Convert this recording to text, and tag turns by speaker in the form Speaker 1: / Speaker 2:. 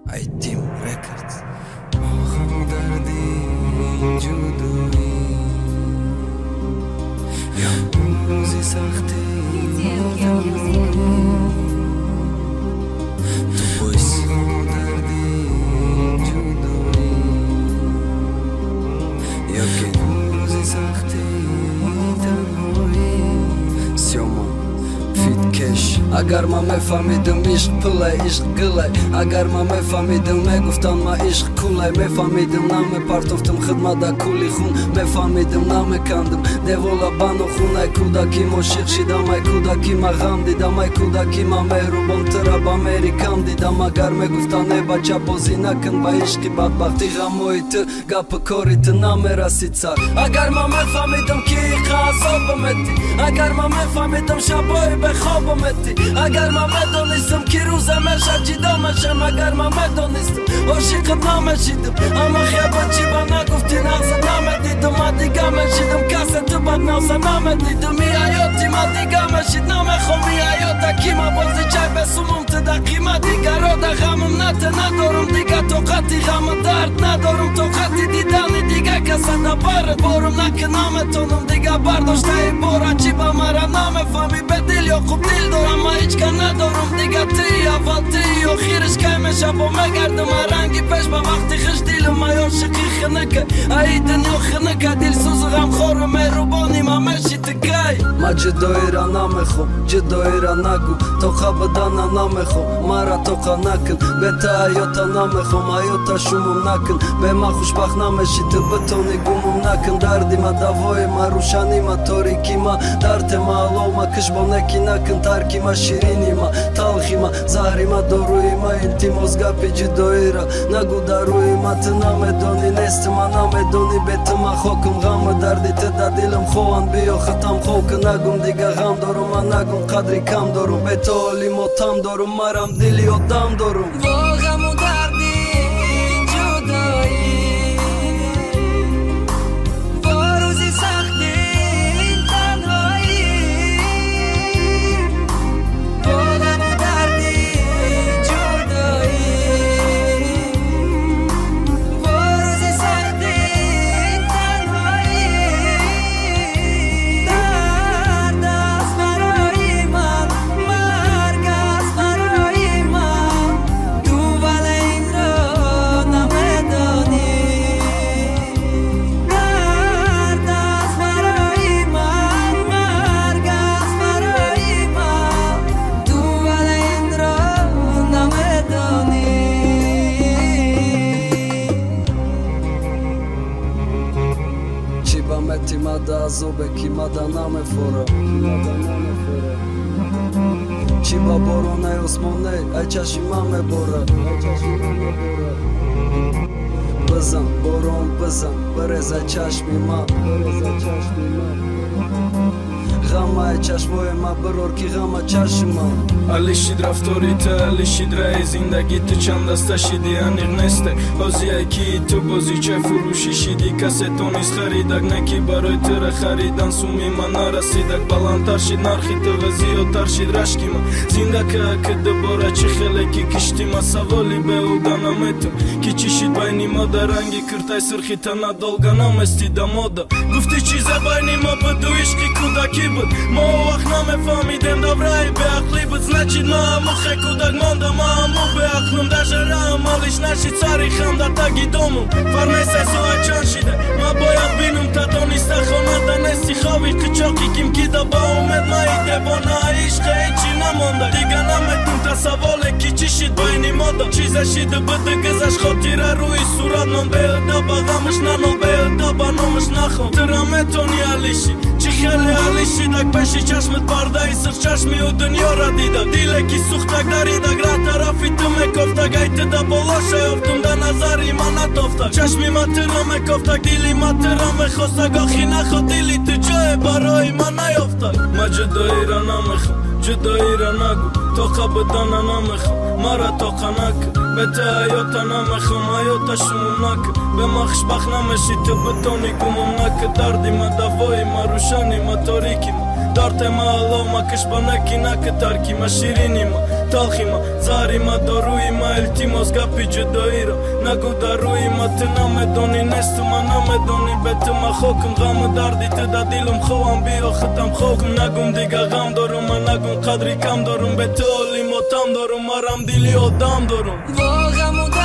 Speaker 1: Aitim Records.
Speaker 2: اگر ما میفهمیدم عشق پله عشق گله اگر ما میفهمیدم میگفتن ما عشق کوله میفهمیدم نمیپرتفتم خدمت کولی خون میفهمیدم نمیکندم دیوالا بانو خونه کودکی ما شیخ شیدم ای کودکی ما غم دیدم ای کودکی ما مهربان تر با میری کم دیدم اگر میگفتن ای بچه بازی نکن با عشقی بدبختی غموی تو گپ کاری تو نمیرسید سر اگر ما میفهمیدم که عذاب متی اگر ما میفهمیدم شبای به خواب متی اگر ما میدونستم که روز میشه جدا میشم اگر ما میدونستم عاشقت نمیشیدم اما خیابان چی با نگفتی نغزه نمیدیدم ما دیگه میشیدم کسی تو بد نغزه نمیدیدم می حیاتی ما دیگه میشید نمیخوام می حیاتا کی ما بازی چای بسومم تو دقیمه دیگر را در غمم نته ندارم دیگه طاقتی غم درد ندارم طاقتی دیدنی دیگه کسی نبرد بارم نکه نمیتونم دیگه برداشته ای بارا چی با مرا نمیفهمی به دل یا خوب دل دارم ما هیچ که ندارم دیگه تی اول تی آخیرش که میشه با مگردم رنگی پیش با وقتی خش دیلم ما عاشقی خنکه ای دنیا خنکه دل سوز غم خور مهربانی ما میشی تکی ما جدایی را نمیخوام جدایی را نگو تو خبدانا نمیخوام مرا توقع نکن به تا حیاتا نمیخوام حیاتا شومم نکن به ما خوشبخت نمیشی تو بتونی گومم نکن دردی ما دوای ما روشنی ما تاریکی ما درد ما علو ما کش با نکی نکن ترکی ما شیرینی ما تلخی ما زهری ما داروی ما التماس گپی جدایی را نگو داروی ما تو نمیدونی نیست ما نمیدونی بیت ما خاکم غم دردی تو در دلم خوان بیا ختم خاک نگم دیگه غم دارم من نگم قدری کم دارم به تو حالی ماتم دارم مرم دلی و دم دارم
Speaker 3: با غم و دردی جدایی با روزی سختی تنهایی با غم و دردی جدایی با روزی سختی تنهایی درد است برای من مرگ است برای من تو ولی این را نمیدانی درد است برای من مرگ است برای من تو ولی این را نمیدانی
Speaker 2: چی با متی مده عذابه کی مده نمیفوره چی با بارونه عثمانه ای چشی من میبوره بزن بارون بزن برزه چشمی من غم ای چشمای ما برور کی غم چشم من
Speaker 4: алишид рафторита алишид раи зиндагиту чанд аста шиди аниқ несте бозие ки ту бозича фурӯши шиди касе тонис харидак не ки барои тура харидан суми ман нарасидак баландтар шид нархи тува зиёдтар шид рашки ман зиндака ки дубора чи хеле ки кишти ма саволи беҳуда наметум ки чӣ шид байни ма дар ранги киртай сирхи тана долга намести дамода гуфти чиза байни ма буду ишқи кӯдакӣ буд мо вақт намефаҳмидем давраи беақлӣ буд значит ма ҳаму хе кӯдак мондам ма ҳаму беақлум дажара амалиш нашид сари хам дар таги домум фармесай соат чанд шида ма бояд бинум та дониста хонада нести хави қичоқи ким кида ба умед маи девона ишқе ҳечи намонда дига наметун тасавволе ки чӣ шид байни мода чиза шиду буду гузаш хотира рӯи сурат нон беҳуда ба ғамаш нано беҳуда ба номаш нахон тура метони алиши чӣ хеле алишидак пеши чашмат пардаи сирчашми у дунёра дида диле ки сухтак даридак ра тарафи ту мекофтак ай ту да боло шаёфтум да назари ман натофтак чашми ма туро мекофтак дили ма туро мехостак охи нахо дили ту ҷое барои ман наёфтак ма ҷудоира намехом ҷудоира нагу тоқа будана намехом мара тоқа накун бета ҳаёта намехом ҳаёта шумум накун به ما خوشبخت نمیشی تو بتونی گمم نکه دردی ما دوایی ما روشنی ما تاریکی ما درد ما علا ما کش با نکی نکه ترکی ما شیرینی ما تلخی ما زاری ما داروی ما التیماس گپی جدایی را نگو در روی ما تو نمیدونی نیست ما نمیدونی به تو ما خوکم غم و دردی تو در دیلم خوام بیا خودم خوکم نگم دیگه غم دارم من نگم قدری کم دارم به تو علی ماتم دارم مرم دیلی آدم دارم
Speaker 3: با غم و